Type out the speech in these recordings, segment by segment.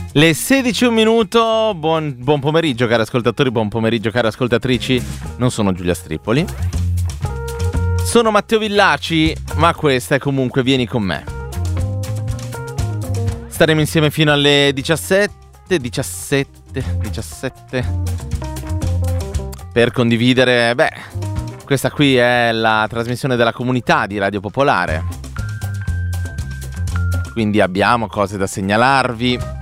Le 16 e un minuto, buon pomeriggio cari ascoltatori, buon pomeriggio cari ascoltatrici. Non sono Giulia Stripoli, sono Matteo Villaci, ma questa è comunque Vieni con me. Staremo insieme fino alle 17 per condividere, questa qui è la trasmissione della comunità di Radio Popolare, quindi abbiamo cose da segnalarvi,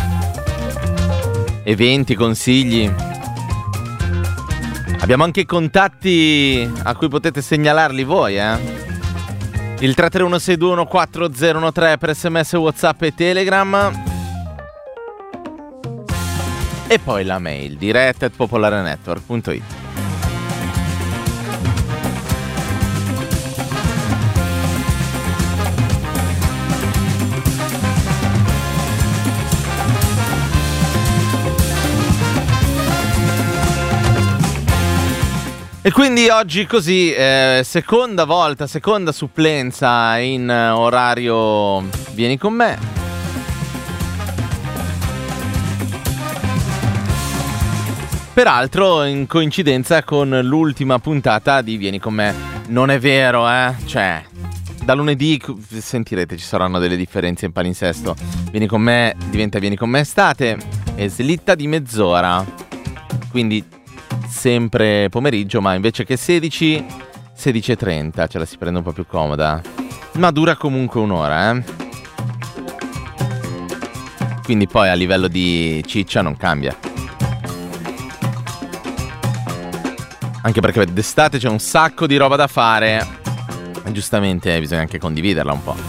eventi, consigli. Abbiamo anche contatti a cui potete segnalarli voi, Il 331-621-4013 per SMS, WhatsApp e Telegram. E poi la mail diretta@popolarenetwork.it. E quindi oggi così, seconda supplenza in orario Vieni con me. Peraltro in coincidenza con l'ultima puntata di Vieni con me. Non è vero, Cioè, da lunedì, sentirete, ci saranno delle differenze in palinsesto. Vieni con me diventa Vieni con me estate e slitta di mezz'ora. Quindi sempre pomeriggio, ma invece che 16:30 ce la si prende un po' più comoda, ma dura comunque un'ora, quindi poi a livello di ciccia non cambia, anche perché d'estate c'è un sacco di roba da fare e giustamente bisogna anche condividerla un po'.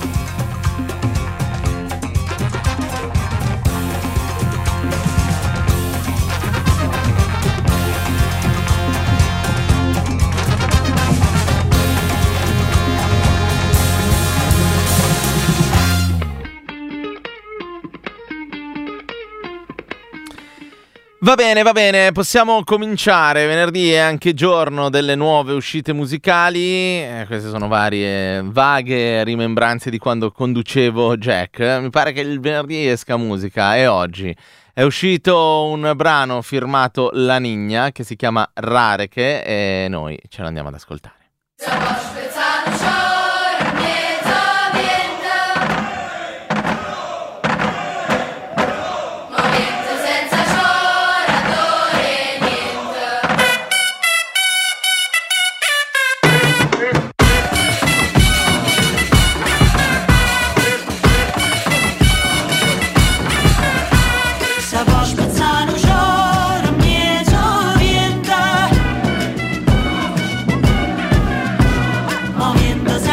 Va bene, possiamo cominciare. Venerdì è anche giorno delle nuove uscite musicali. Queste sono varie vaghe rimembranze di quando conducevo Jack. Mi pare che il venerdì esca musica e oggi è uscito un brano firmato La Nigna che si chiama Rareche e noi ce l'andiamo ad ascoltare. Moviendo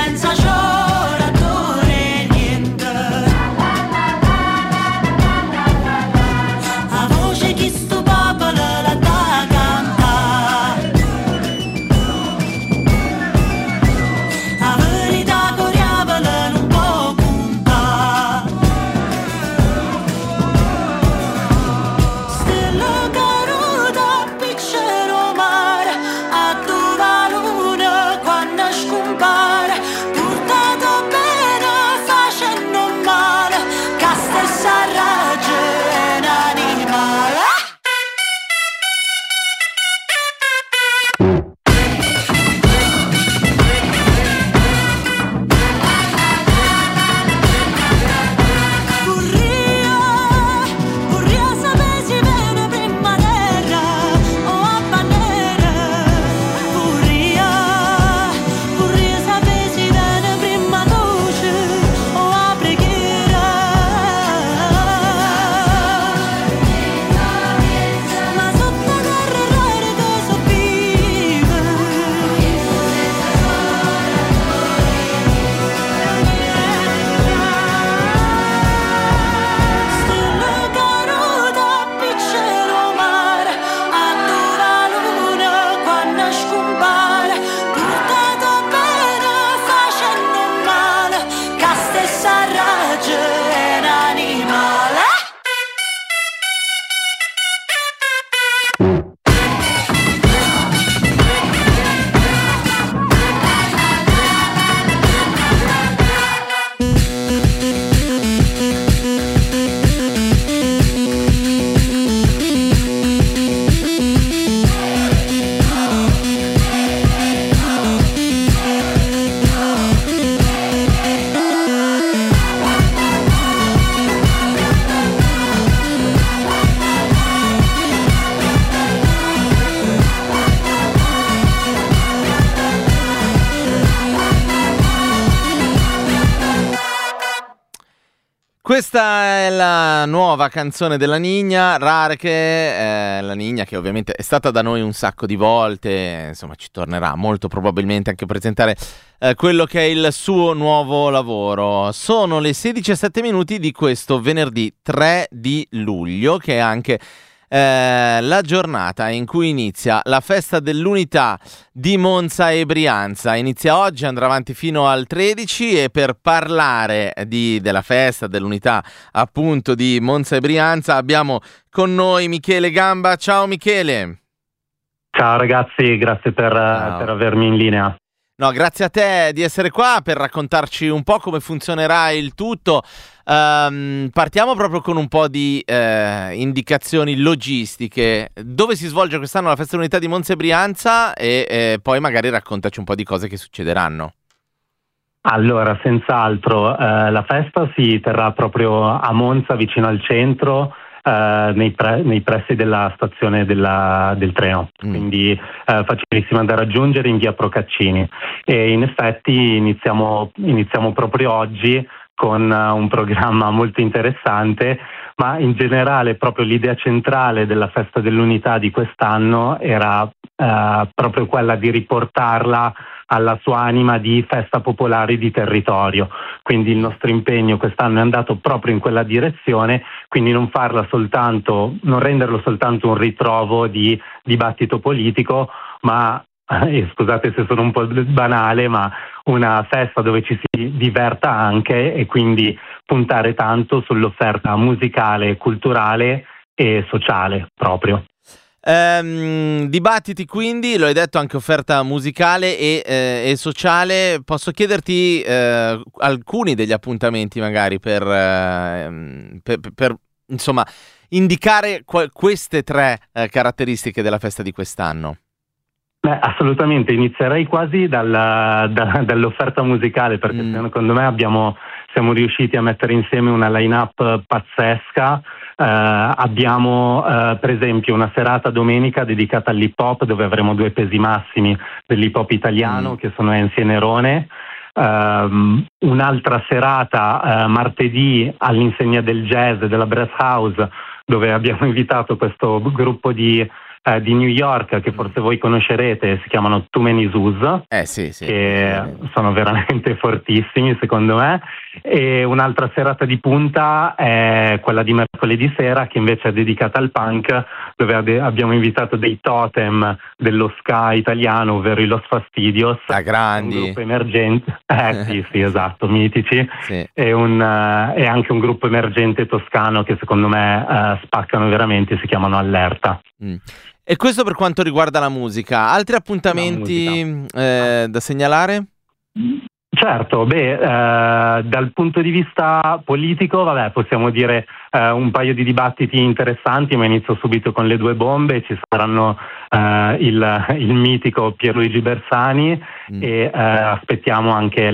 Questa è la nuova canzone della Nina Rarche, la Nina che ovviamente è stata da noi un sacco di volte, insomma ci tornerà molto probabilmente anche a presentare quello che è il suo nuovo lavoro. Sono le 16:07 di questo venerdì 3 di luglio, che è anche la giornata in cui inizia la festa dell'unità di Monza e Brianza. Inizia oggi, andrà avanti fino al 13, e per parlare della festa dell'unità appunto di Monza e Brianza abbiamo con noi Michele Gamba. Ciao Michele. Ciao ragazzi, grazie per avermi in linea. No, grazie a te di essere qua per raccontarci un po' come funzionerà il tutto. Partiamo proprio con un po' di indicazioni logistiche. Dove si svolge quest'anno la festa dell'unità di Monza e Brianza, e poi magari raccontaci un po' di cose che succederanno. Allora, senz'altro, la festa si terrà proprio a Monza, vicino al centro, nei pressi della stazione del treno, quindi facilissima da raggiungere, in via Procaccini. E in effetti iniziamo proprio oggi con un programma molto interessante, ma in generale proprio l'idea centrale della festa dell'unità di quest'anno era proprio quella di riportarla alla sua anima di festa popolare di territorio. Quindi il nostro impegno quest'anno è andato proprio in quella direzione, quindi non renderlo soltanto un ritrovo di dibattito politico, ma scusate se sono un po' banale, ma una festa dove ci si diverta anche, e quindi puntare tanto sull'offerta musicale, culturale e sociale proprio. Dibattiti, quindi lo hai detto, anche offerta musicale e sociale. Posso chiederti alcuni degli appuntamenti magari per insomma indicare queste tre caratteristiche della festa di quest'anno? Beh, assolutamente, inizierei quasi dall'offerta musicale, perché secondo me siamo riusciti a mettere insieme una line-up pazzesca. Abbiamo per esempio una serata domenica dedicata all'hip hop, dove avremo due pesi massimi dell'hip hop italiano, che sono Enzi e Nerone. Un'altra serata martedì all'insegna del jazz e della brass house, dove abbiamo invitato questo gruppo di New York, che forse voi conoscerete, si chiamano Too Many Zoos, sì. che sono veramente fortissimi secondo me. E un'altra serata di punta è quella di mercoledì sera, che invece è dedicata al punk, dove abbiamo invitato dei totem dello ska italiano, ovvero i Los Fastidios, grandi, un gruppo emergente, sì, esatto, mitici, sì. E anche un gruppo emergente toscano che secondo me spaccano veramente, si chiamano Allerta. E questo per quanto riguarda la musica. Altri appuntamenti da segnalare? Certo, dal punto di vista politico, possiamo dire un paio di dibattiti interessanti, ma inizio subito con le due bombe. Ci saranno il mitico Pierluigi Bersani e aspettiamo ci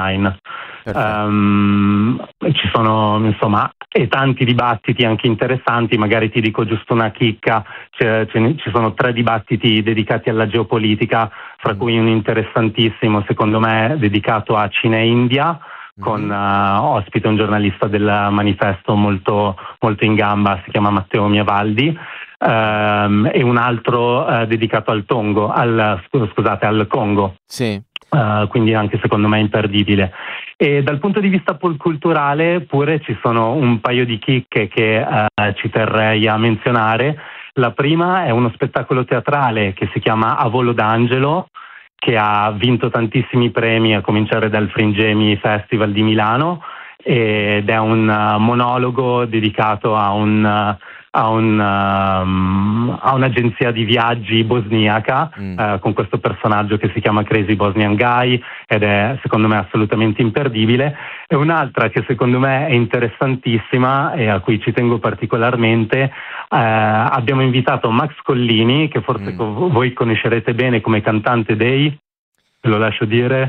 sono insomma tanti dibattiti anche interessanti. Magari ti dico giusto una chicca: ci sono 3 dibattiti dedicati alla geopolitica, fra cui un interessantissimo secondo me dedicato a Cina e India, con ospite un giornalista del Manifesto molto, molto in gamba, si chiama Matteo Miavaldi, e un altro dedicato al Congo. Sì. Quindi anche secondo me imperdibile. E dal punto di vista culturale pure ci sono un paio di chicche che ci terrei a menzionare. La prima è uno spettacolo teatrale che si chiama A Volo d'Angelo, che ha vinto tantissimi premi, a cominciare dal Fringemi Festival di Milano, ed è un monologo dedicato a un'agenzia di viaggi bosniaca, con questo personaggio che si chiama Crazy Bosnian Guy, ed è secondo me assolutamente imperdibile. E un'altra che secondo me è interessantissima e a cui ci tengo particolarmente, abbiamo invitato Max Collini, che forse voi conoscerete bene come cantante dei, ve lo lascio dire.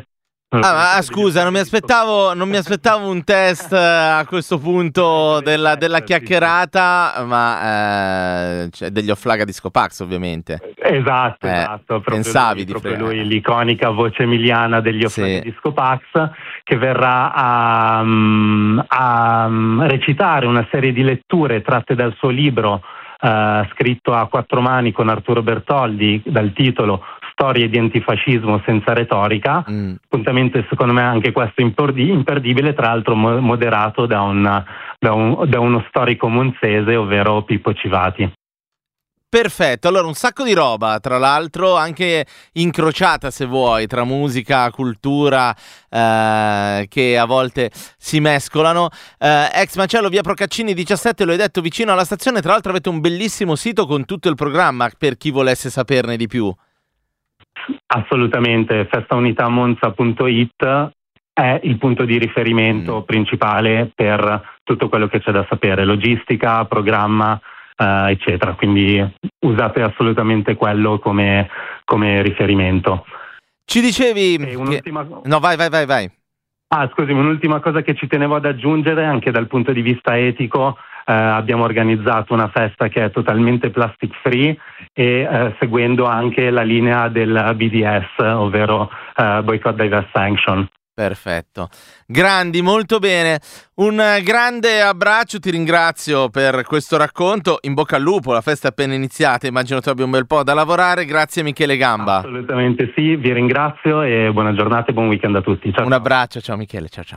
Scusa, non mi aspettavo un test a questo punto della chiacchierata, ma degli Offlaga Disco Pax, ovviamente. Esatto, proprio lui, l'iconica voce emiliana degli Offlaga Disco Pax, che verrà a recitare una serie di letture tratte dal suo libro scritto a 4 mani con Arturo Bertoldi dal titolo Storie di antifascismo senza retorica. Appuntamento secondo me anche questo imperdibile, tra l'altro moderato da uno storico monzese, ovvero Pippo Civati. Perfetto, allora un sacco di roba, tra l'altro anche incrociata, se vuoi, tra musica, cultura, che a volte si mescolano. Ex Macello, via Procaccini 17, lo hai detto, vicino alla stazione. Tra l'altro avete un bellissimo sito con tutto il programma per chi volesse saperne di più. Assolutamente, festaunitamonza.it è il punto di riferimento principale per tutto quello che c'è da sapere, logistica, programma, eccetera, quindi usate assolutamente quello come riferimento. Ci dicevi No, vai. Scusi, un'ultima cosa che ci tenevo ad aggiungere, anche dal punto di vista etico. Abbiamo organizzato una festa che è totalmente plastic free e seguendo anche la linea del BDS, ovvero Boycott, Divest, Sanction. Perfetto, grandi, molto bene, un grande abbraccio, ti ringrazio per questo racconto, in bocca al lupo, la festa è appena iniziata, immagino tu abbia un bel po' da lavorare, grazie Michele Gamba. Assolutamente sì, vi ringrazio e buona giornata e buon weekend a tutti. Ciao. Un abbraccio, ciao Michele, ciao.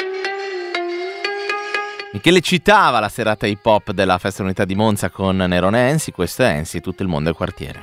Michele citava la serata hip hop della Festa Unità di Monza con Nerone Ensi, questo è Ensi, tutto il mondo è quartiere.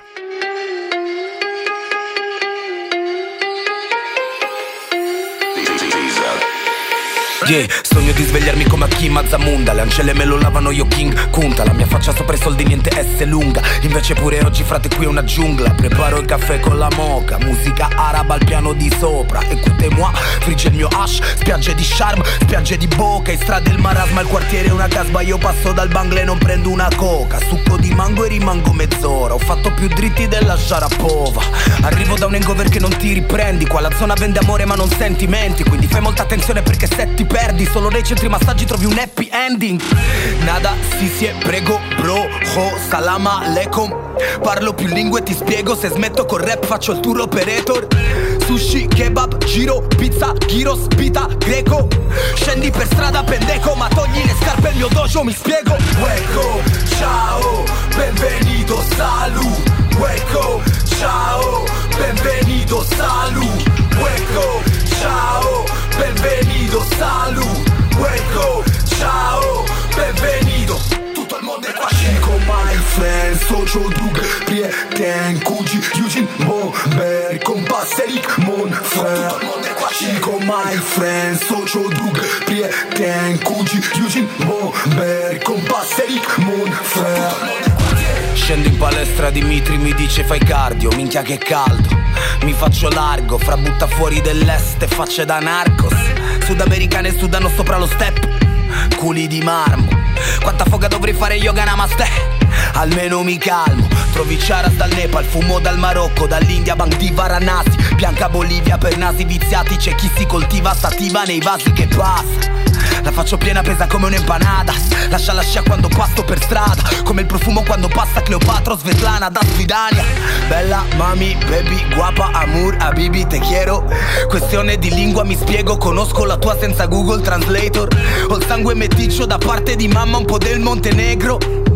Sogno di svegliarmi come Hakim Zamunda, le ancelle me lo lavano io King Kunta, la mia faccia sopra i soldi niente S lunga, invece pure oggi frate qui è una giungla, preparo il caffè con la mocha, musica araba al piano di sopra, écoutez-moi, frigge il mio hash, spiagge di Sharm, spiagge di Boca, in strada il marasma, il quartiere è una casba, io passo dal Bangle e non prendo una coca, succo di mango e rimango mezz'ora, ho fatto più dritti della Sharapova, arrivo da un hangover che non ti riprendi, qua la zona vende amore ma non sentimenti, quindi fai molta attenzione perché se ti perdi, solo nei centri massaggi trovi un happy ending. Nada, si prego, bro, ho, salam aleikum. Parlo più lingue, ti spiego, se smetto col rap faccio il tour operator. Sushi, kebab, giro, pizza, gyros, pita, greco. Scendi per strada pendeco, ma togli le scarpe al mio dojo, mi spiego. Welcome, ciao, benvenuto, salut. Welcome, ciao, benvenuto, salut. Welcome, ciao, benvenuto, salut. Welcome, ciao, benvenuto. Tutto il mondo è qua. Chico, my friend, Socio, Dug, Prieten, Cugi, Eugene, Bomber, Compasserik, mon frère. Tutto il mondo è qua. Chico, my friend, Socio, Dug, Prieten, Cugi, Eugene, Bomber, Compasserik, mon frère. Scendo in palestra, Dimitri mi dice fai cardio, minchia che caldo. Mi faccio largo, fra butta fuori dell'est e facce da narcos. Sudamericane sudano sopra lo step, culi di marmo. Quanta foga dovrei fare yoga namaste, almeno mi calmo. Trovi charas dal Nepal, fumo dal Marocco, dall'India, Bank di Varanasi. Bianca Bolivia per nasi viziati, c'è chi si coltiva sativa nei vasi che passa. La faccio piena pesa come un'empanadas, lascia la scia quando passo per strada, come il profumo quando passa Cleopatra o Svetlana da Svidania. Bella, mami, baby, guapa, amor, habibi, te quiero. Questione di lingua mi spiego, conosco la tua senza Google Translator. Ho il sangue meticcio da parte di mamma, un po' del Montenegro.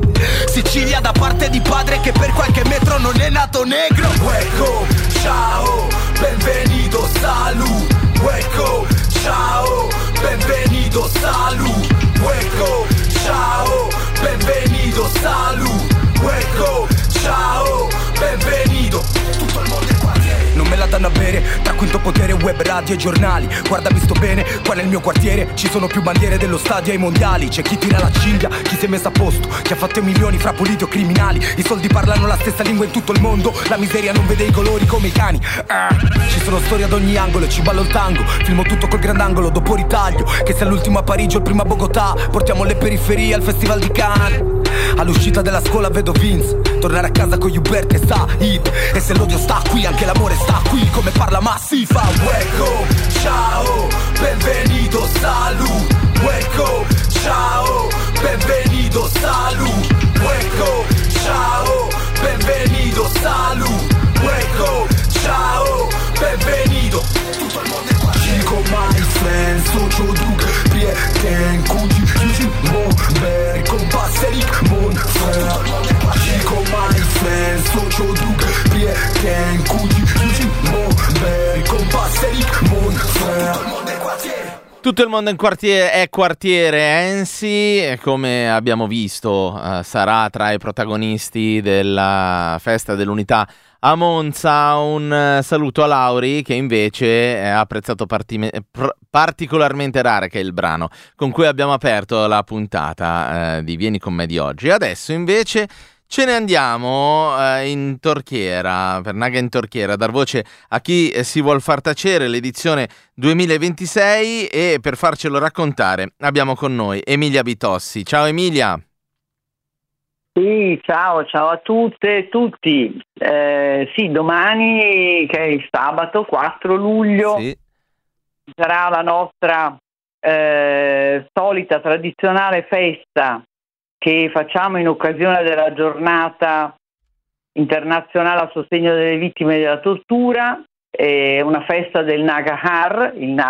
Sicilia da parte di padre che per qualche metro non è nato negro. Welcome, ciao, benvenuto, salut. Welcome, ciao, benvenuto, salut. Welcome, ciao, benvenuto, salut. Welcome, ciao, benvenuto. Tutto il mondo è qua. Non me la danno a bere, tra quinto potere, web, radio e giornali. Guardami sto bene, qua nel mio quartiere ci sono più bandiere dello stadio ai mondiali. C'è chi tira la cinghia, chi si è messo a posto, chi ha fatto milioni fra puliti o criminali. I soldi parlano la stessa lingua in tutto il mondo, la miseria non vede i colori come i cani. Ci sono storie ad ogni angolo e ci ballo il tango. Filmo tutto col grandangolo, dopo ritaglio. Che sia l'ultimo a Parigi o il primo a Bogotà, portiamo le periferie al festival di Cannes. All'uscita della scuola vedo Vince tornare a casa con Hubert e Said. E se l'odio sta qui, anche l'amore sta qui, come parla Massifa. Welcome, ciao, Tutto il mondo è quartiere Ensi, e come abbiamo visto sarà tra i protagonisti della festa dell'unità a Monza. Un saluto a Lauri, che invece ha apprezzato particolarmente Rare, che è il brano con cui abbiamo aperto la puntata di Vieni con me di oggi. Adesso invece ce ne andiamo in Torchiera, per Naga in Torchiera, a dar voce a chi si vuol far tacere, l'edizione 2026, e per farcelo raccontare abbiamo con noi Emilia Bitossi. Ciao Emilia. Sì, ciao a tutte e tutti. Sì, domani, che è il sabato 4 luglio, sì, sarà la nostra solita tradizionale festa che facciamo in occasione della giornata internazionale a sostegno delle vittime della tortura. È una festa del Naga Har,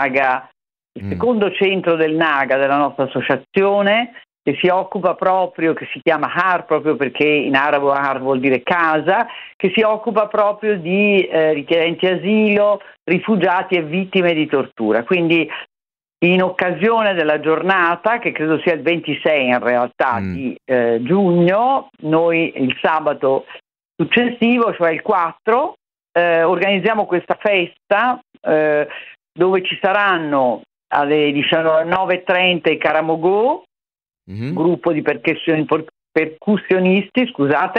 il secondo centro del Naga, della nostra associazione, che si occupa proprio, che si chiama Har proprio perché in arabo Har vuol dire casa, che si occupa proprio di richiedenti asilo, rifugiati e vittime di tortura. Quindi in occasione della giornata, che credo sia il 26 in realtà di giugno, noi il sabato successivo, cioè il 4, organizziamo questa festa dove ci saranno alle 19:30 i Karamogò, gruppo di percussionisti,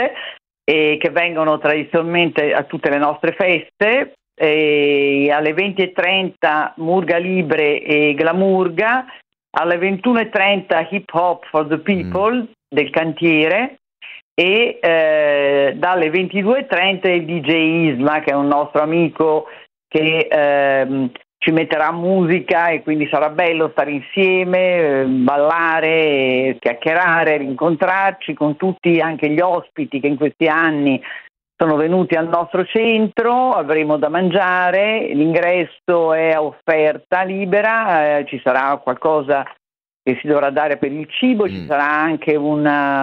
che vengono tradizionalmente a tutte le nostre feste. E alle 20:30 Murga Libre e Glamurga, alle 21:30 Hip Hop for the People del cantiere, e dalle 22:30 il DJ Isma, che è un nostro amico che ci metterà musica, e quindi sarà bello stare insieme, ballare, chiacchierare, rincontrarci con tutti anche gli ospiti che in questi anni sono venuti al nostro centro. Avremo da mangiare, l'ingresso è a offerta libera, ci sarà qualcosa che si dovrà dare per il cibo, ci sarà anche un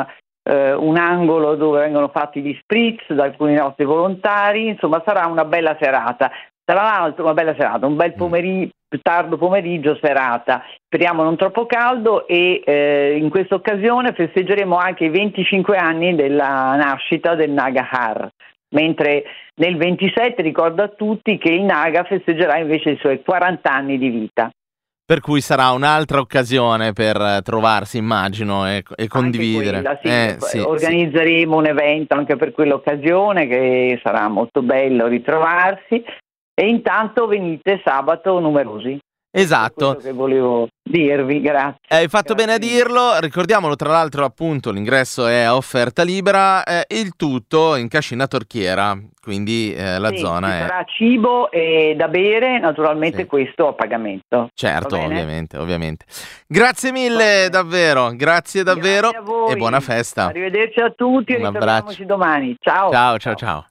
angolo dove vengono fatti gli spritz da alcuni nostri volontari. Insomma, sarà una bella serata. Tra l'altro un bel tardo pomeriggio serata, speriamo non troppo caldo, e in questa occasione festeggeremo anche i 25 anni della nascita del Naga Har, mentre nel 27 ricordo a tutti che il Naga festeggerà invece i suoi 40 anni di vita. Per cui sarà un'altra occasione per trovarsi, immagino, e condividere. Organizzeremo un evento anche per quell'occasione, che sarà molto bello ritrovarsi. E intanto venite sabato numerosi. Esatto. Quello che volevo dirvi, grazie. Hai fatto bene a dirlo, ricordiamolo, tra l'altro appunto l'ingresso è a offerta libera, il tutto in Cascina Torchiera, quindi la zona è... Sarà cibo e da bere, naturalmente questo a pagamento. Certo, ovviamente. Grazie mille, davvero, grazie davvero, e buona festa. Arrivederci a tutti, e ritroviamoci domani. Ciao. Ciao.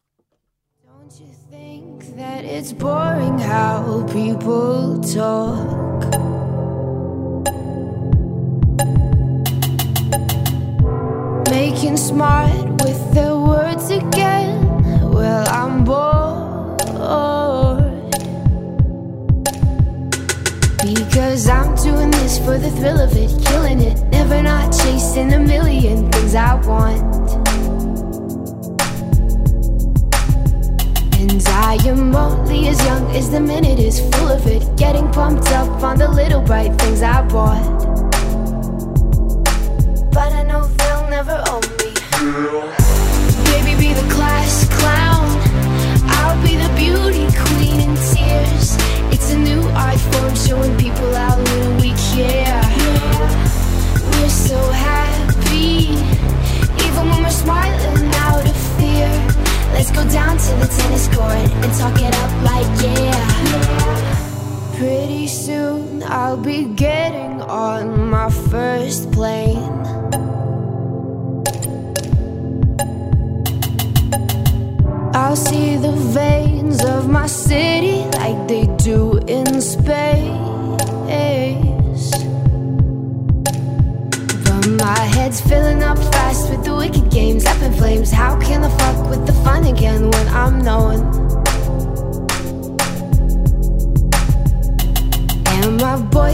That it's boring how people talk. Making smart with their words again. Well, I'm bored, because I'm doing this for the thrill of it, killing it, never not chasing a million things I want. And I am only as young as the minute is full of it, getting pumped up on the little bright things I bought. But I know they'll never own me. Baby, be the class clown, I'll be the beauty queen in tears. It's a new art form showing people how little we care. We're so happy, even when we're smiling out of fear. Let's go down to the tennis court and talk it up like Pretty soon I'll be getting on my first plane. I'll see the veins of my city like they do in space. But my head's filling up fast with the wicked games, up in flames. How can I fuck with the fun again when I'm known? And my boy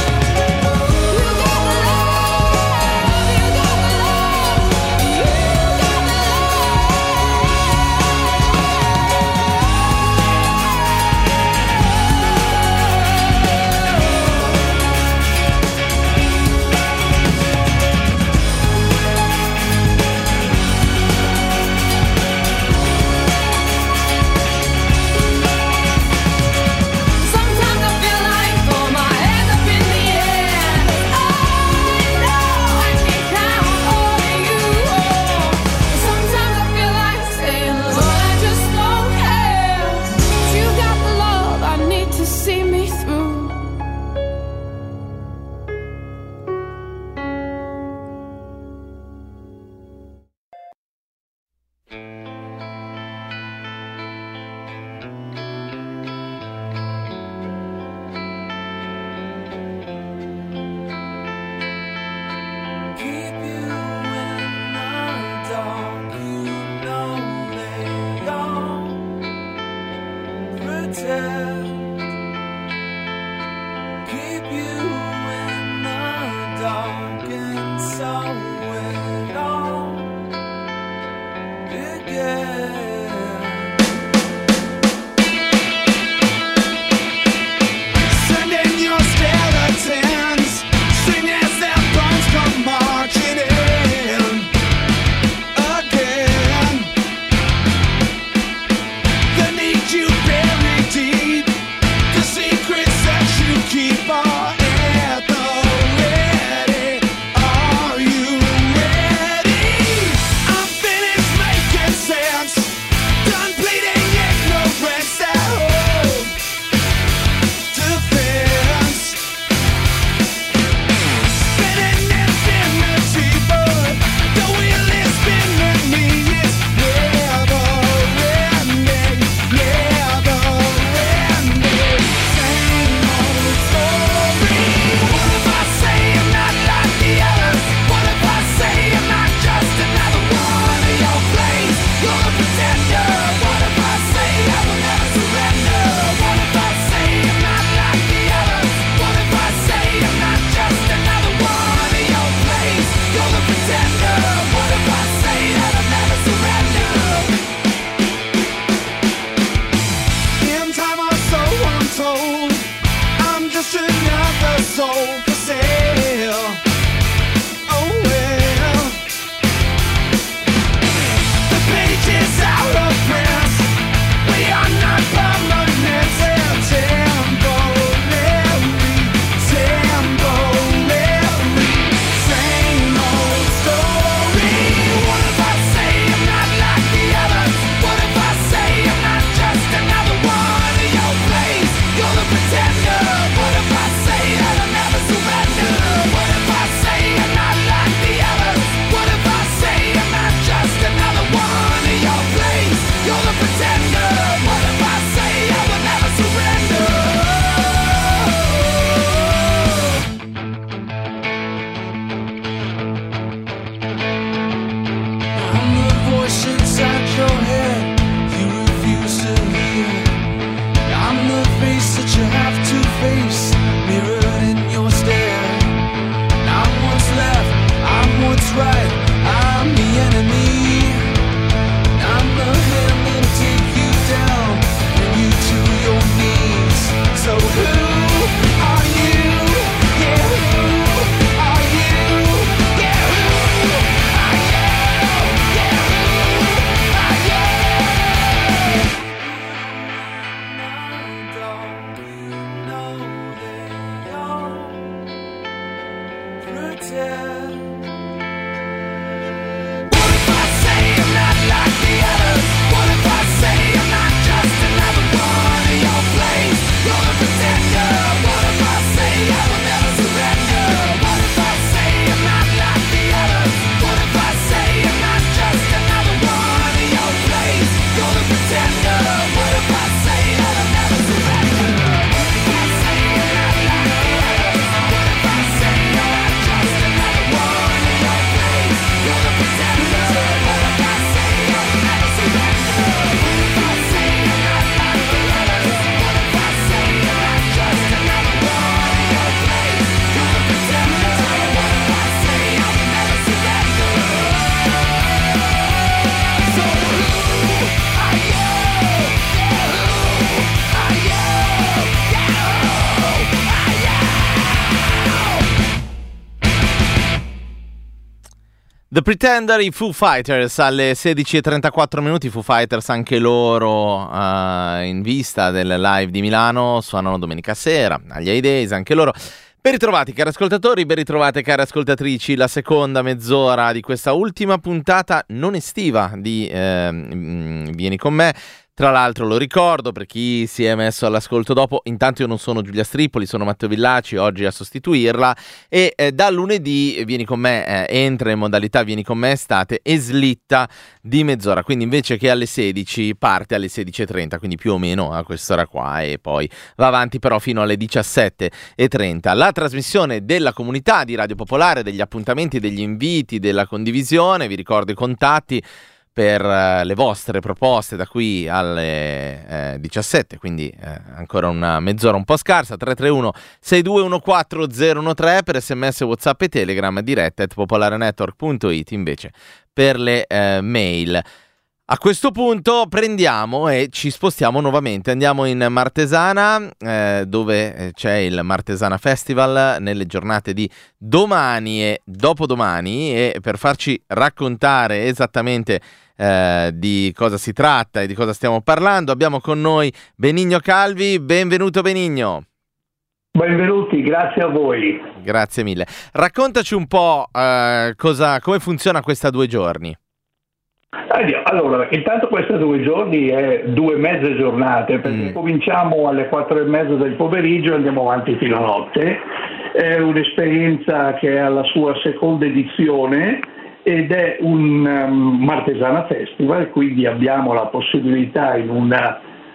You got the love, you got just another soul for sale. Oh well, the pages out of print. We are not permanent. Same old story. What if I say I'm not like the others? What if I say I'm not just another one in your place? You're the pretender. What if I say that I'll never surrender? What if I say I'm not like the others? What if I say I'm not just another one in your place? You're the pretender. What if I say I will never surrender? I'm the voice inside your head you refuse to hear. I'm the face that you have to face, mirrored in your stare. I'm what's left, I'm what's right, I'm the enemy. I'm the hand that'll take you down, bring you to your knees. So who are you? Yeah, who are you? Yeah, who are you? Yeah, who are you? Don't you know that you're pretend? What if I say I'm not like the others? What if I say I'm not just another one in your place? You're the pretender. What if I say I will never surrender? What if I say I'm not like the others? What if I say I'm not just another one in your place? You're the pretender. What if I say that I'll never surrender? What if I say I'm not like the others? What if I say I'm not just another one in your place? You're the pretender. What if I say I will never surrender? What if I say I'm not like the others? What if I say I'm not just another one in your place? You're the pretender. What if I say I will never surrender? So who are you? Yeah, who are you? Yeah, who are you? The Pretender, i Foo Fighters alle 16:34 minuti. Foo Fighters anche loro in vista del live di Milano, suonano domenica sera agli Hay Days, anche loro. Ben ritrovati cari ascoltatori, ben ritrovate cari ascoltatrici, la seconda mezz'ora di questa ultima puntata non estiva di Vieni con me. Tra l'altro lo ricordo per chi si è messo all'ascolto dopo, intanto io non sono Giulia Stripoli, sono Matteo Villaci, oggi a sostituirla, e da lunedì Vieni con me entra in modalità Vieni con me estate e slitta di mezz'ora, quindi invece che alle 16 parte alle 16:30, quindi più o meno a quest'ora qua, e poi va avanti però fino alle 17:30. La trasmissione della comunità di Radio Popolare, degli appuntamenti, degli inviti, della condivisione, vi ricordo i contatti per le vostre proposte da qui alle 17, quindi ancora una mezz'ora un po' scarsa. 331-6214-013 per SMS, WhatsApp e Telegram, diretta @popolarenetwork.it invece per le mail. A questo punto prendiamo e ci spostiamo nuovamente, andiamo in Martesana dove c'è il Martesana Festival nelle giornate di domani e dopodomani, e per farci raccontare esattamente di cosa si tratta e di cosa stiamo parlando abbiamo con noi Benigno Calvi. Benvenuto Benigno. Benvenuti, grazie a voi. Grazie mille. Raccontaci un po' come funziona questa 2 giorni. Allora, intanto queste 2 giorni è 2 mezze giornate, perché cominciamo alle 4:30 del pomeriggio e andiamo avanti fino a notte. È un'esperienza che ha la sua seconda edizione ed è un Martesana Festival, quindi abbiamo la possibilità in una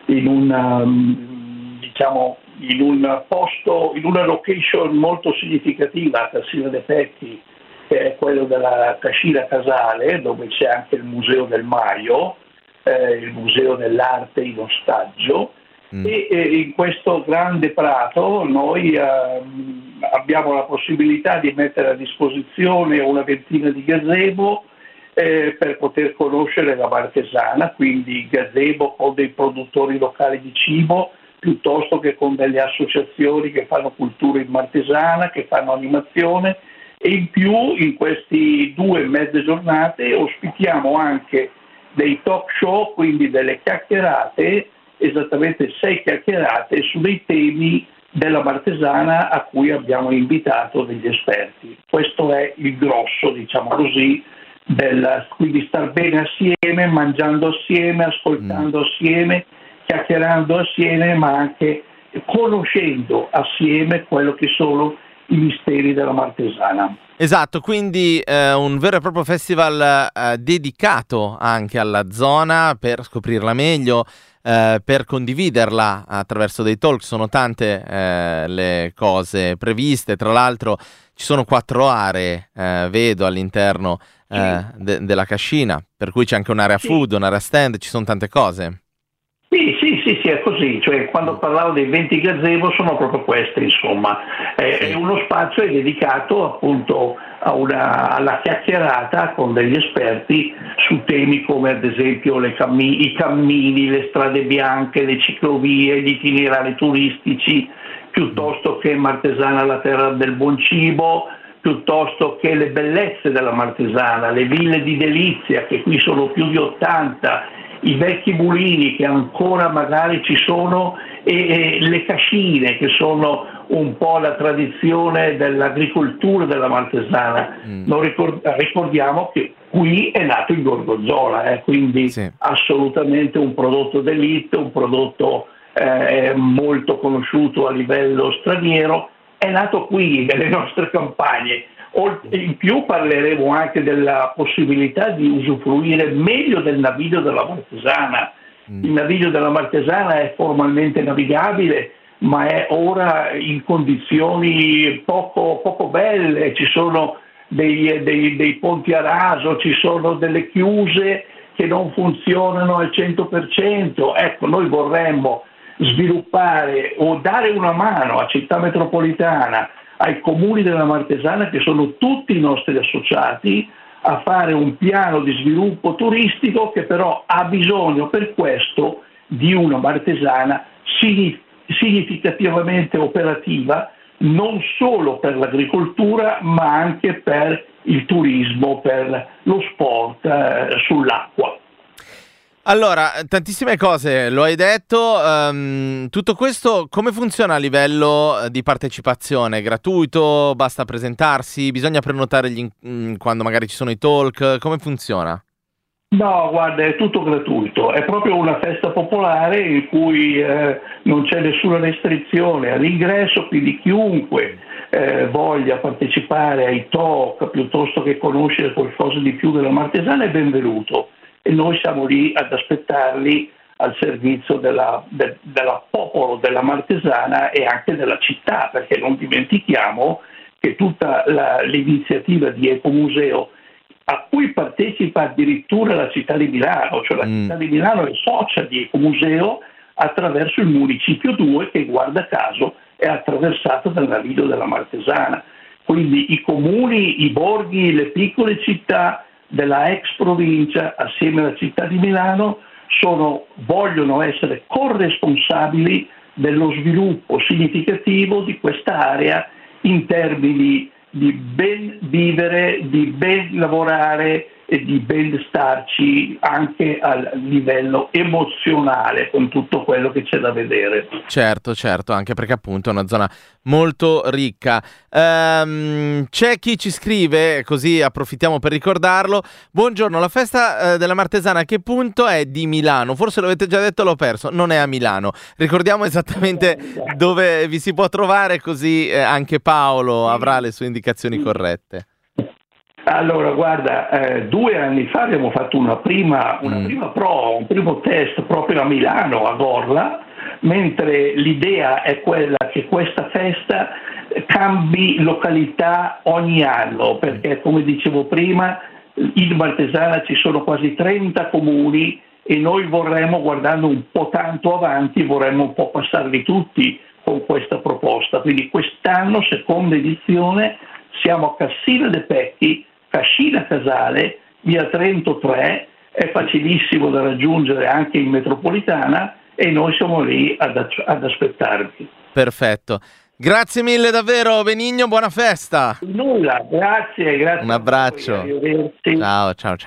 posto, in una location molto significativa a Cassina de' Pecchi, che è quello della Cascina Casale, dove c'è anche il Museo del Maio, il Museo dell'Arte in ostaggio, e in questo grande prato noi abbiamo la possibilità di mettere a disposizione una ventina di gazebo per poter conoscere la Martesana, quindi gazebo con dei produttori locali di cibo, piuttosto che con delle associazioni che fanno cultura in Martesana, che fanno animazione, e in più in questi 2 mezze giornate ospitiamo anche dei talk show, quindi delle chiacchierate, esattamente 6 chiacchierate su dei temi della Martesana a cui abbiamo invitato degli esperti. Questo è il grosso, diciamo così, quindi star bene assieme, mangiando assieme, ascoltando assieme, chiacchierando assieme, ma anche conoscendo assieme quello che sono i misteri della Martesana. Esatto, quindi un vero e proprio festival dedicato anche alla zona per scoprirla meglio, per condividerla attraverso dei talk. Sono tante le cose previste, tra l'altro ci sono 4 aree, vedo all'interno della cascina, per cui c'è anche un'area food, un'area stand, ci sono tante cose. Sì, è così, cioè quando parlavo dei 20 gazebo sono proprio queste, insomma, è uno spazio è dedicato appunto alla chiacchierata con degli esperti su temi come ad esempio i cammini, le strade bianche, le ciclovie, gli itinerari turistici, piuttosto che Martesana la terra del buon cibo, piuttosto che le bellezze della Martesana, le ville di delizia che qui sono più di 80, i vecchi mulini che ancora magari ci sono e le cascine che sono un po' la tradizione dell'agricoltura della Martesana. Ricordiamo che qui è nato il gorgonzola, quindi assolutamente un prodotto d'élite, un prodotto molto conosciuto a livello straniero, è nato qui nelle nostre campagne. In più parleremo anche della possibilità di usufruire meglio del naviglio della Martesana. Il naviglio della Martesana è formalmente navigabile, ma è ora in condizioni poco belle. Ci sono dei ponti a raso, ci sono delle chiuse che non funzionano al 100%. Ecco, noi vorremmo sviluppare o dare una mano a Città Metropolitana, ai comuni della Martesana, che sono tutti i nostri associati, a fare un piano di sviluppo turistico che però ha bisogno per questo di una Martesana significativamente operativa, non solo per l'agricoltura ma anche per il turismo, per lo sport sull'acqua. Allora, tantissime cose, lo hai detto, tutto questo come funziona a livello di partecipazione? Gratuito? Basta presentarsi? Bisogna prenotare quando magari ci sono i talk? Come funziona? No, guarda, è tutto gratuito, è proprio una festa popolare in cui non c'è nessuna restrizione all'ingresso, quindi chiunque voglia partecipare ai talk piuttosto che conoscere qualcosa di più della Martesana è benvenuto. E noi siamo lì ad aspettarli al servizio della popolo della Martesana e anche della città, perché non dimentichiamo che tutta l'iniziativa di Ecomuseo, a cui partecipa addirittura la città di Milano, cioè la città di Milano è socia di Ecomuseo attraverso il Municipio 2, che guarda caso è attraversato dal naviglio della Martesana. Quindi i comuni, i borghi, le piccole città della ex provincia assieme alla città di Milano vogliono essere corresponsabili dello sviluppo significativo di questa area in termini di ben vivere, di ben lavorare e di ben starci anche a livello emozionale con tutto quello che c'è da vedere. Certo, anche perché appunto è una zona molto ricca. C'è chi ci scrive, così approfittiamo per ricordarlo: buongiorno, la festa della Martesana a che punto è di Milano? Forse l'avete già detto, l'ho perso, non è a Milano. Ricordiamo esattamente dove vi si può trovare, così anche Paolo avrà le sue indicazioni corrette. Allora, guarda, 2 anni fa abbiamo fatto un primo test proprio a Milano, a Gorla, mentre l'idea è quella che questa festa cambi località ogni anno, perché come dicevo prima, in Martesana ci sono quasi 30 comuni e noi vorremmo, guardando un po' tanto avanti, vorremmo un po' passarli tutti con questa proposta. Quindi quest'anno, seconda edizione, siamo a Cassina de' Pecchi, Cascina Casale, via Trento 3, è facilissimo da raggiungere anche in metropolitana e noi siamo lì ad aspettarvi. Perfetto. Grazie mille davvero Benigno, buona festa. Nulla, grazie. Un abbraccio. A voi, arrivederci. Ciao.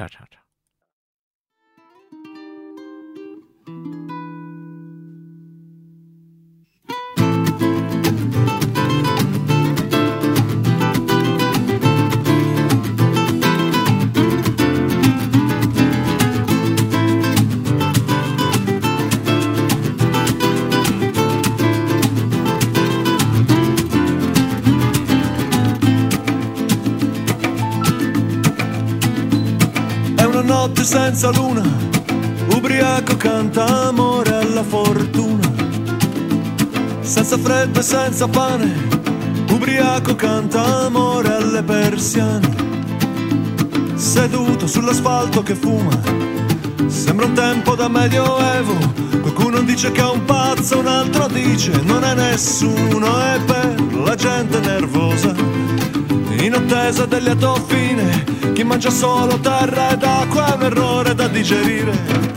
Notte senza luna, ubriaco canta amore alla fortuna. Senza freddo e senza pane, ubriaco canta amore alle persiane. Seduto sull'asfalto che fuma, sembra un tempo da medioevo. Qualcuno dice che è un pazzo, un altro dice non è nessuno. E per la gente nervosa, in attesa del lieto fine, chi mangia solo terra ed acqua è un errore da digerire.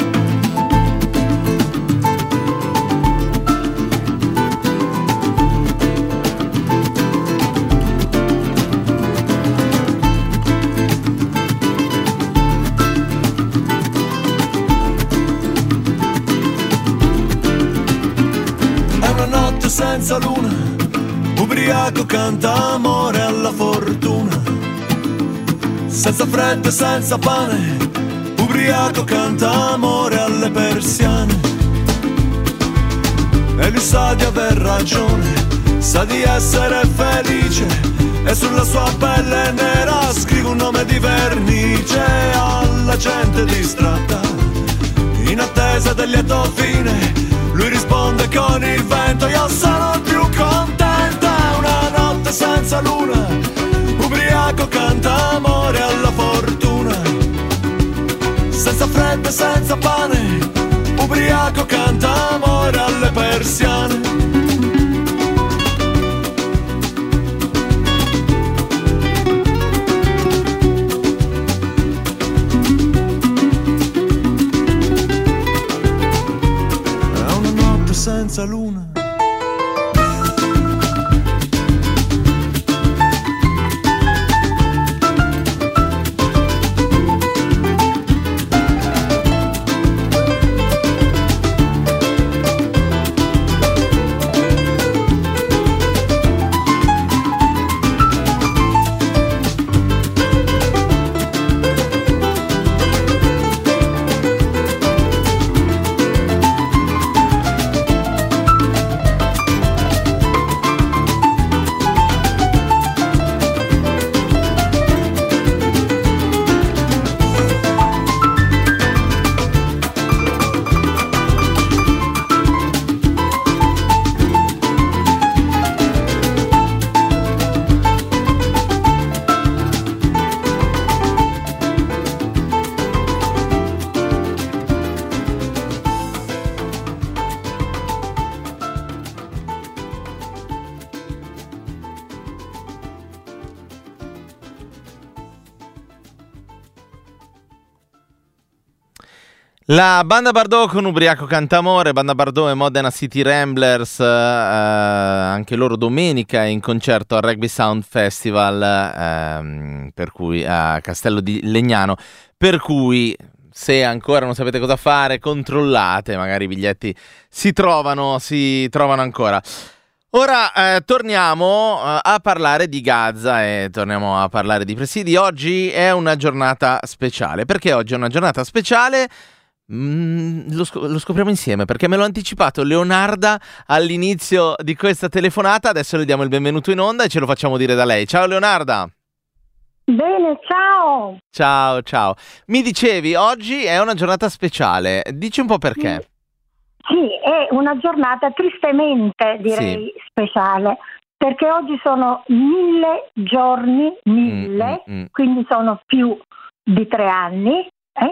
È una notte senza luna, ubriaco canta amore alla fortuna. Senza freddo e senza pane, ubriaco canta amore alle persiane. E lui sa di aver ragione, sa di essere felice, e sulla sua pelle nera scrive un nome di vernice. Alla gente distratta, in attesa del lieto fine, lui risponde con il vento: io sono più contenta. Una notte senza luna, ubriaco canta amore alla fortuna. Senza freddo e senza pane, ubriaco canta amore alle persiane. È una notte senza luna. La Banda Bardot con Ubriaco Cantamore, Banda Bardot e Modena City Ramblers, anche loro domenica in concerto al Rugby Sound Festival, per cui a Castello di Legnano, per cui se ancora non sapete cosa fare, controllate, magari i biglietti si trovano ancora. Ora torniamo a parlare di Gaza e torniamo a parlare di presidi. Oggi è una giornata speciale. Perché oggi è una giornata speciale? Lo scopriamo insieme, perché me l'ho anticipato Leonarda all'inizio di questa telefonata. Adesso le diamo il benvenuto in onda e ce lo facciamo dire da lei. Ciao Leonarda. Bene, ciao. Ciao. Mi dicevi, oggi è una giornata speciale. Dici un po' perché. Sì, è una giornata tristemente, direi, speciale, perché oggi sono 1000 giorni, quindi sono più di 3 anni,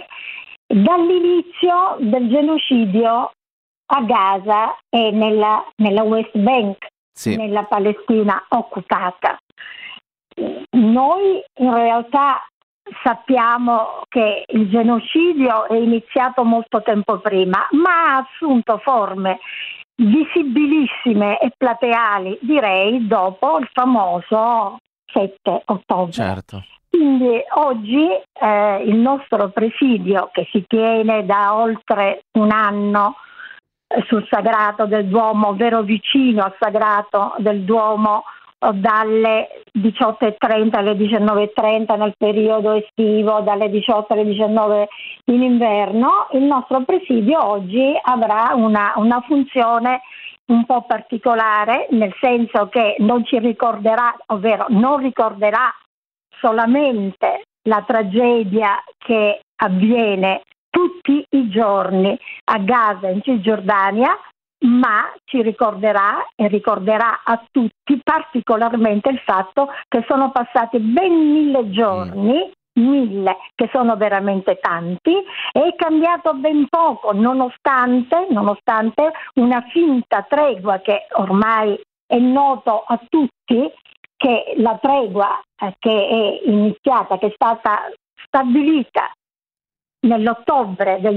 dall'inizio del genocidio a Gaza e nella West Bank, nella Palestina occupata. Noi in realtà sappiamo che il genocidio è iniziato molto tempo prima, ma ha assunto forme visibilissime e plateali, direi, dopo il famoso 7 ottobre. Certo. Quindi oggi il nostro presidio, che si tiene da oltre un anno sul Sagrato del Duomo, ovvero vicino al Sagrato del Duomo, dalle 18:30 alle 19:30 nel periodo estivo, dalle 18 alle 19 in inverno, il nostro presidio oggi avrà una funzione un po' particolare, nel senso che non ci ricorderà, ovvero non ricorderà solamente la tragedia che avviene tutti i giorni a Gaza, in Cisgiordania, ma ci ricorderà e ricorderà a tutti particolarmente il fatto che sono passati ben 1000 giorni, 1000, che sono veramente tanti, e è cambiato ben poco, nonostante una finta tregua che ormai è noto a tutti, che la tregua che è iniziata, che è stata stabilita nell'ottobre del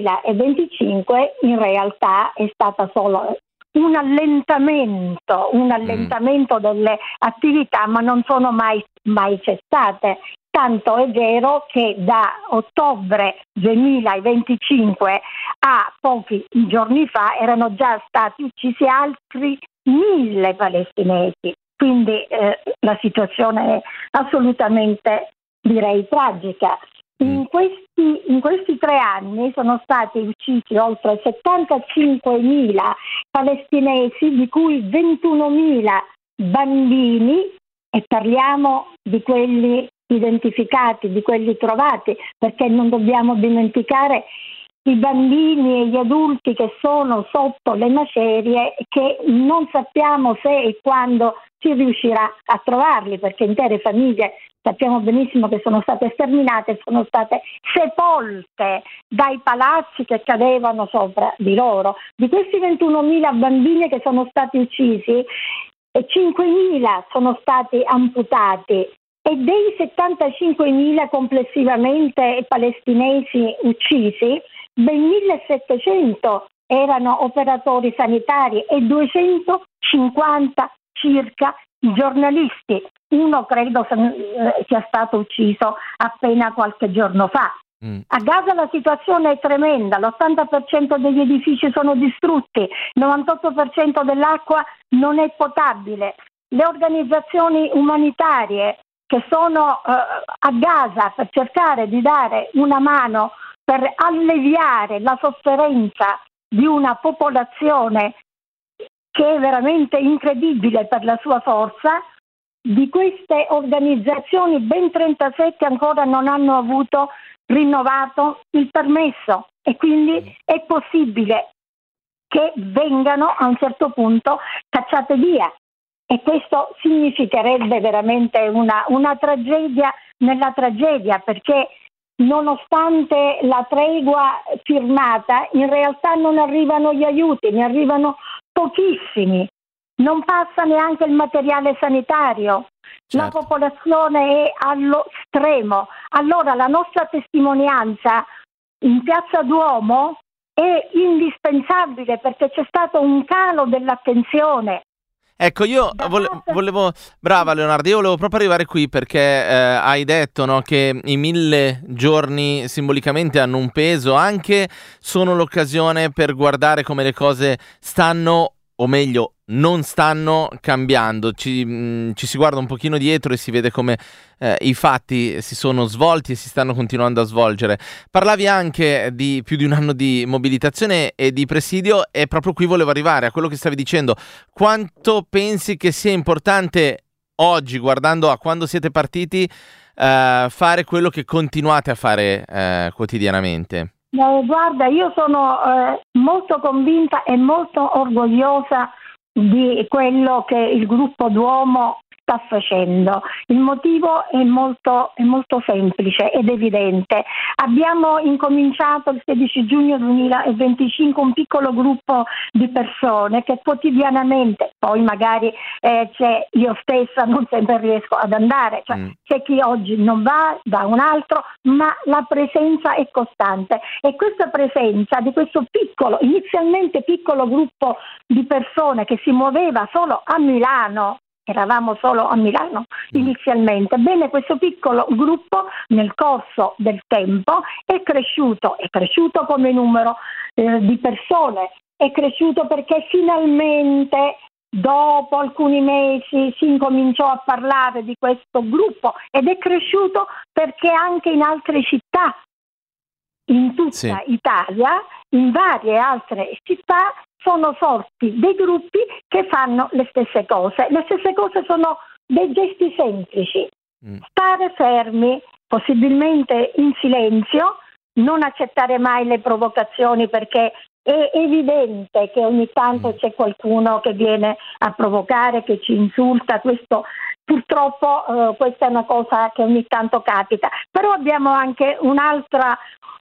2025, in realtà è stata solo un allentamento delle attività, ma non sono mai cessate. Tanto è vero che da ottobre 2025 a pochi giorni fa erano già stati uccisi altri 1000 palestinesi. Quindi la situazione è assolutamente, direi, tragica. In questi 3 anni sono stati uccisi oltre 75.000 palestinesi, di cui 21.000 bambini, e parliamo di quelli identificati, di quelli trovati, perché non dobbiamo dimenticare i bambini e gli adulti che sono sotto le macerie, che non sappiamo se e quando si riuscirà a trovarli, perché intere famiglie sappiamo benissimo che sono state sterminate, sono state sepolte dai palazzi che cadevano sopra di loro. Di questi 21.000 bambini che sono stati uccisi, 5.000 sono stati amputati, e dei 75.000 complessivamente palestinesi uccisi, ben 1.700 erano operatori sanitari e 250 circa giornalisti. Uno credo sia stato ucciso appena qualche giorno fa. A Gaza la situazione è tremenda, l'80% degli edifici sono distrutti, il 98% dell'acqua non è potabile. Le organizzazioni umanitarie che sono a Gaza per cercare di dare una mano per alleviare la sofferenza di una popolazione che è veramente incredibile per la sua forza, di queste organizzazioni ben 37 ancora non hanno avuto rinnovato il permesso, e quindi è possibile che vengano a un certo punto cacciate via, e questo significherebbe veramente una tragedia nella tragedia, perché nonostante la tregua firmata, in realtà non arrivano gli aiuti, ne arrivano pochissimi, non passa neanche il materiale sanitario. Certo. La popolazione è allo stremo. Allora la nostra testimonianza in Piazza Duomo è indispensabile, perché c'è stato un calo dell'attenzione. Ecco, io volevo, brava Leonardo, io volevo proprio arrivare qui perché hai detto, no, che i 1000 giorni simbolicamente hanno un peso, anche sono l'occasione per guardare come le cose stanno, o meglio, non stanno cambiando. Ci si guarda un pochino dietro e si vede come i fatti si sono svolti e si stanno continuando a svolgere. Parlavi anche di più di un anno di mobilitazione e di presidio, e proprio qui volevo arrivare a quello che stavi dicendo. Quanto pensi che sia importante oggi, guardando a quando siete partiti, fare quello che continuate a fare quotidianamente? Guarda, io sono molto convinta e molto orgogliosa di quello che il gruppo Duomo sta facendo. Il motivo è molto semplice ed evidente. Abbiamo incominciato il 16 giugno 2025 un piccolo gruppo di persone che quotidianamente, poi magari c'è io stessa non sempre riesco ad andare, cioè c'è chi oggi non va da un altro, ma la presenza è costante, e questa presenza di questo inizialmente piccolo gruppo di persone che si muoveva solo a Milano, eravamo solo a Milano inizialmente, bene, questo piccolo gruppo nel corso del tempo è cresciuto come numero di persone, è cresciuto perché finalmente dopo alcuni mesi si incominciò a parlare di questo gruppo, ed è cresciuto perché anche in altre città, in tutta Italia, in varie altre città, sono sorti dei gruppi che fanno le stesse cose. Le stesse cose sono dei gesti semplici: stare fermi, possibilmente in silenzio, non accettare mai le provocazioni, perché è evidente che ogni tanto c'è qualcuno che viene a provocare, che ci insulta. Questo purtroppo questa è una cosa che ogni tanto capita. Però abbiamo anche un'altra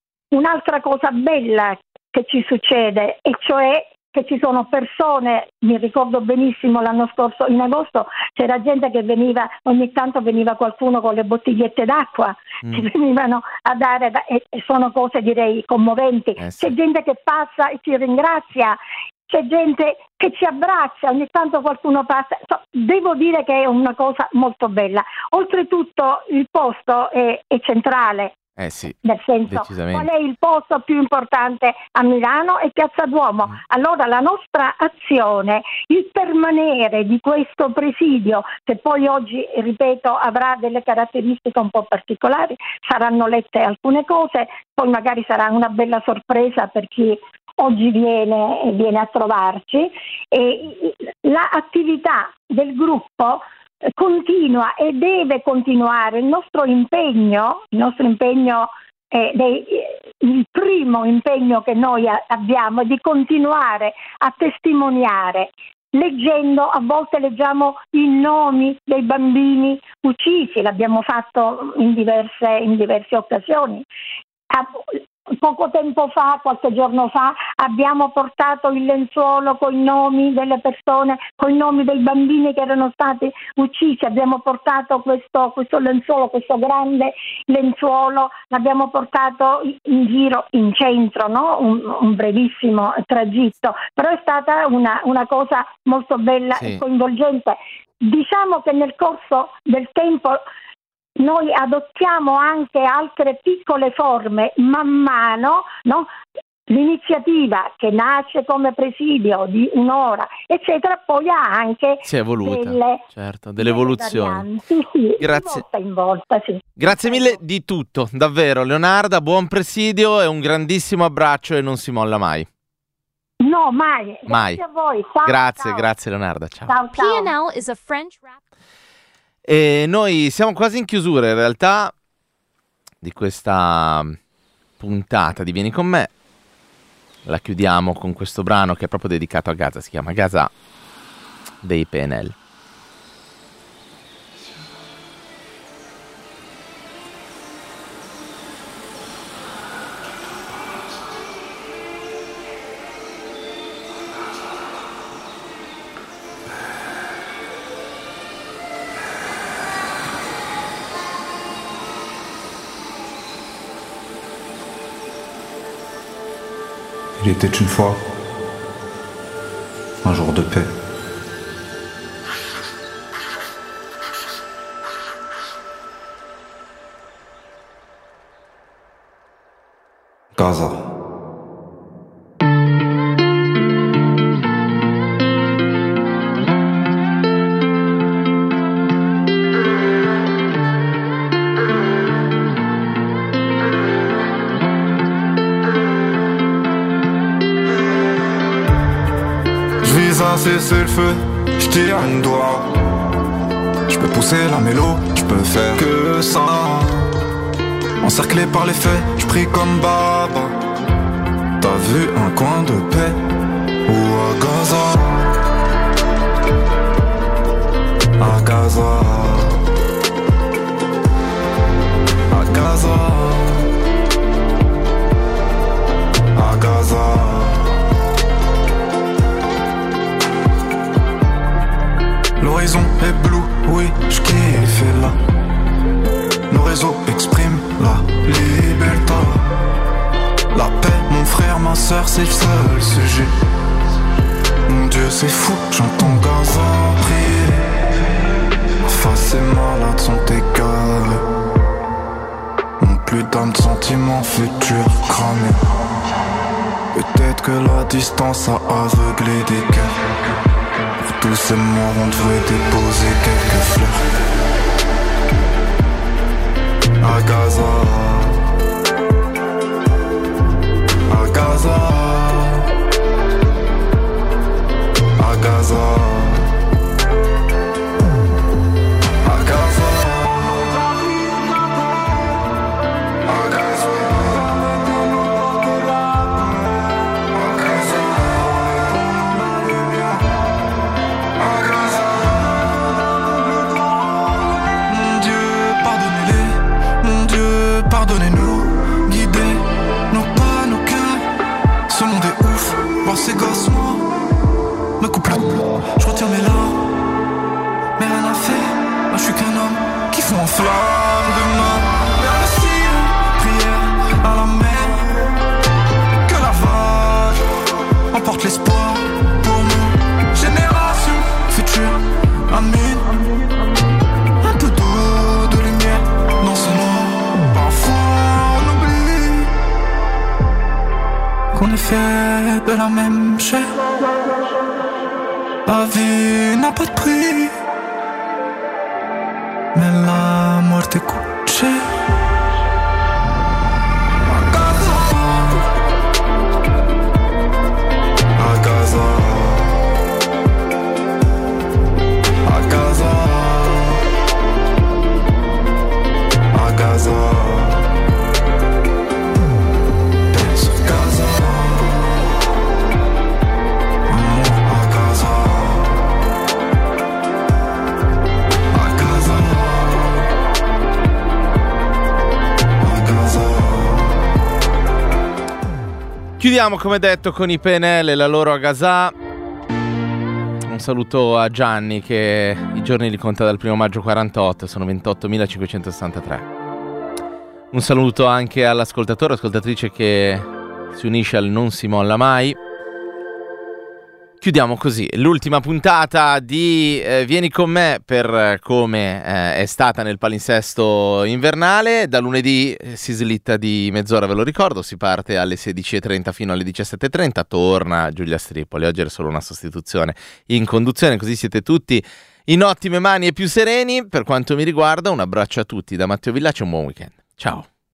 cosa bella che ci succede, e cioè che ci sono persone, mi ricordo benissimo l'anno scorso in agosto c'era gente che ogni tanto veniva qualcuno con le bottigliette d'acqua, ci venivano a dare, e sono cose direi commoventi. C'è gente che passa e ci ringrazia, c'è gente che ci abbraccia, ogni tanto qualcuno passa. Devo dire che è una cosa molto bella. Oltretutto il posto è centrale. Nel senso, qual è il posto più importante a Milano? È Piazza Duomo. Allora la nostra azione, il permanere di questo presidio, che poi oggi, ripeto, avrà delle caratteristiche un po' particolari, saranno lette alcune cose, poi magari sarà una bella sorpresa per chi oggi viene a trovarci, e l'attività del gruppo continua e deve continuare. Il nostro impegno è il primo impegno che noi abbiamo, è di continuare a testimoniare, leggendo, a volte leggiamo i nomi dei bambini uccisi, l'abbiamo fatto in diverse occasioni. Poco tempo fa, qualche giorno fa, abbiamo portato il lenzuolo con i nomi delle persone, con i nomi dei bambini che erano stati uccisi. Abbiamo portato questo lenzuolo, questo grande lenzuolo, l'abbiamo portato in giro in centro, no? Un brevissimo tragitto, però è stata una cosa molto bella e coinvolgente. Diciamo che nel corso del tempo noi adottiamo anche altre piccole forme man mano, no? L'iniziativa che nasce come presidio di un'ora, eccetera, poi ha anche si è evoluta, delle evoluzioni. Sì, grazie. In volta, sì. Grazie mille di tutto, davvero, Leonarda, buon presidio e un grandissimo abbraccio, e non si molla mai. No, mai. Grazie a voi. Ciao, grazie Leonarda, ciao. P&L is a French rap. E noi siamo quasi in chiusura in realtà di questa puntata di Vieni con me. La chiudiamo con questo brano che è proprio dedicato a Gaza, si chiama Gaza dei PNL. Il était une fois un jour de paix. Gaza. Cesser le feu, je tire un doigt. Je peux pousser la mélo, je peux faire que ça. Encerclé par les faits, je prie comme Baba. T'as vu un coin de paix ou à Gaza? À Gaza. Oui, je kiffe là. Nos réseaux expriment la liberté. La paix, mon frère, ma soeur, c'est le seul sujet. Mon Dieu, c'est fou, j'entends Gaza prier. Ma face et malade sont égarés. Mon plus d'âme de sentiments futurs cramés. Peut-être que la distance a aveuglé des cœurs. Pour tous ces morts, on devrait déposer quelques fleurs. À Gaza, à Gaza, à Gaza, à Gaza. Pardonnez-nous, guidez nos pas, nos cœurs. Ce monde est ouf, voir ces gosses, moi me coupe le bleu, je retire mes larmes. Mais rien à faire, moi je suis qu'un homme qui fond en flamme demain. Merci, prière à la mer. Que la vague emporte l'espoir pour nous. Génération future, amen. Un peu d'eau, de lumière dans ce noir. On oublie qu'on est fait de la même chair. La vie n'a pas de prix, mais la mort coûte cher. À Gaza, à Gaza, à Gaza, à Gaza. Chiudiamo come detto con i PNL e la loro a Gaza. Un saluto a Gianni che i giorni li conta dal 1 maggio 48, sono 28.563. Un saluto anche all'ascoltatore, ascoltatrice che si unisce al Non si molla mai. Chiudiamo così l'ultima puntata di Vieni con me per come è stata nel palinsesto invernale. Da lunedì si slitta di mezz'ora, ve lo ricordo, si parte alle 16.30 fino alle 17.30, torna Giulia Stripoli. Oggi era solo una sostituzione in conduzione, così siete tutti in ottime mani e più sereni. Per quanto mi riguarda, un abbraccio a tutti da Matteo Villaci e un buon weekend. Ciao.